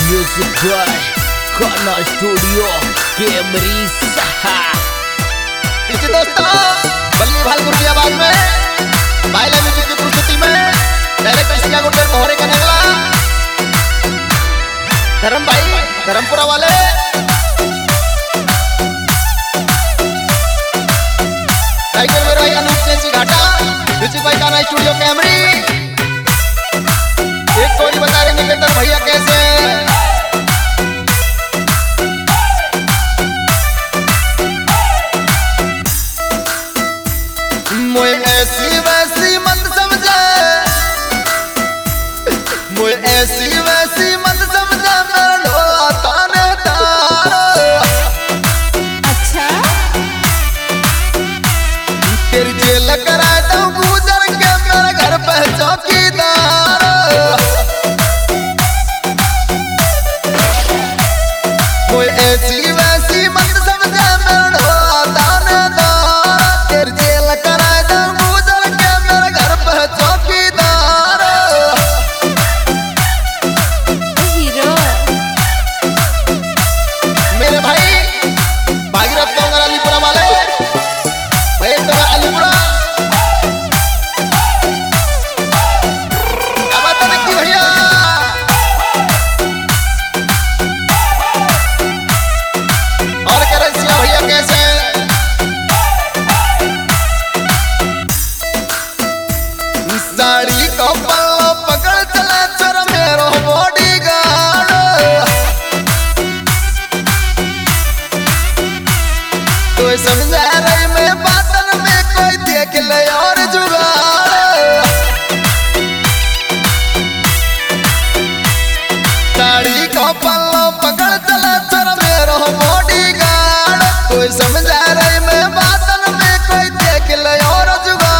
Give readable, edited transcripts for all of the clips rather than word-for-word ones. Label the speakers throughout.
Speaker 1: Music by खाना studio कैमरी सहा।
Speaker 2: इसी दोस्तों बल्ली भालपुर की आवाज में बाइला म्यूजिक की प्रस्तुति में डायरेक्टर शिकागो टेल मोहरे का निकला धर्म भाई धर्मपुरा वाले टाइगर मेरे भाई अनूप सिंह घाटा म्यूजिक भाई खाना स्टूडियो कैमरी। एक कोई बता रहे निकेतन भैया कैसे मोए ऐसी वैसी मत समझे, मोए ऐसी वैसी मत समझे मेरा ढोला ताने तारा।
Speaker 3: अच्छा
Speaker 2: तेरी जेल करा दूं गुजर के मेरे घर पे चौकीदार। मोए ऐसी वैसी मत समझे मेरा ढोला ताने तारा। तेरी जेल करा दूं गुजर के मेरे घर पे चौकीदार।
Speaker 3: हीरो
Speaker 2: मेरे भाई भागीरथ तोंगर अलीपुरा वाले भाई तोंगर अलीपुरा क्या बात है निक्की भैया। और कह रहे सिया भैया कैसे साड़ी को पल्लो पकड़ चला चोर मेरो बॉडीगार्ड। कोई समझा रही मैं बातन में कोई देख ले और जुगाड़। साड़ी को पल्लो पकड़ चला चोर मेरो बॉडीगार्ड। कोई समझा रही मैं बातन में कोई देख ले और जुगाड़।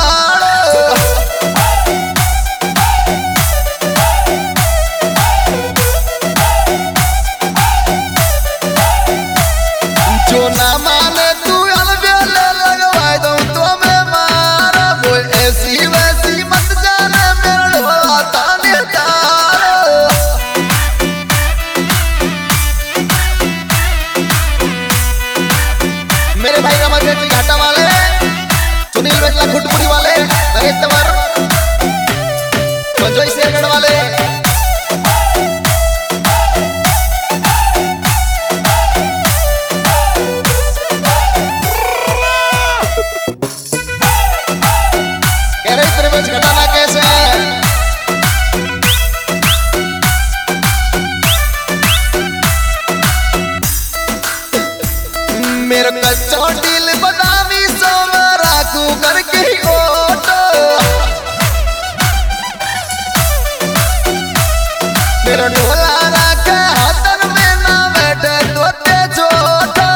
Speaker 2: जो ना माने तू अलबेले लगवा दूं तो मैं मारा। वो ऐसी वैसी मत जाने मेरा ढोला ताने तारा। मेरे भाई रमादेव जी घाटा वाले सुनील बेटला खुटपुरी वाले नरेश तंवर मंजोई शेरगढ़ वाले कह रहे त्रिवेश घटाना कैसे मेरे कच्चा दिल बदामी सो मैं राखू करके ही ओटो। मेरा ढोला राखे हाथन में ना बैठे तोते छोटो।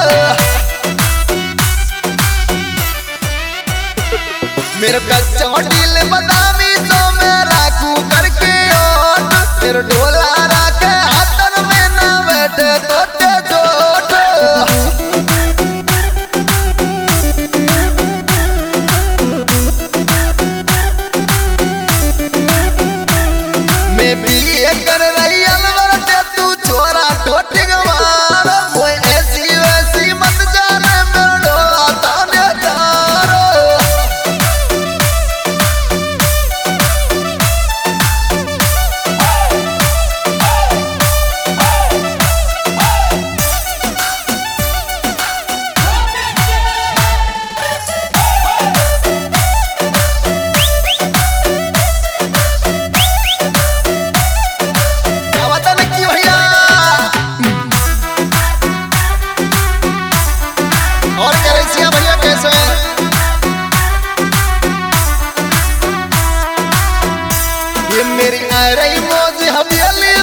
Speaker 2: मेरे कच्चा दिल बदामी सो मैं राखू करके ओटो। मेरा ढोला राखे हाथन में ना बैठे तोते छोटो। मैं भी ये कर रही अलवर ते तू छोरा टोटी गवार। वो ऐसी वैसी मत जाने मेरा ढोला ताने तारा। क्या बात है निक्की भैया। और कह रही सिया भैया कैसे ये मेरी आ रही मौज हवेली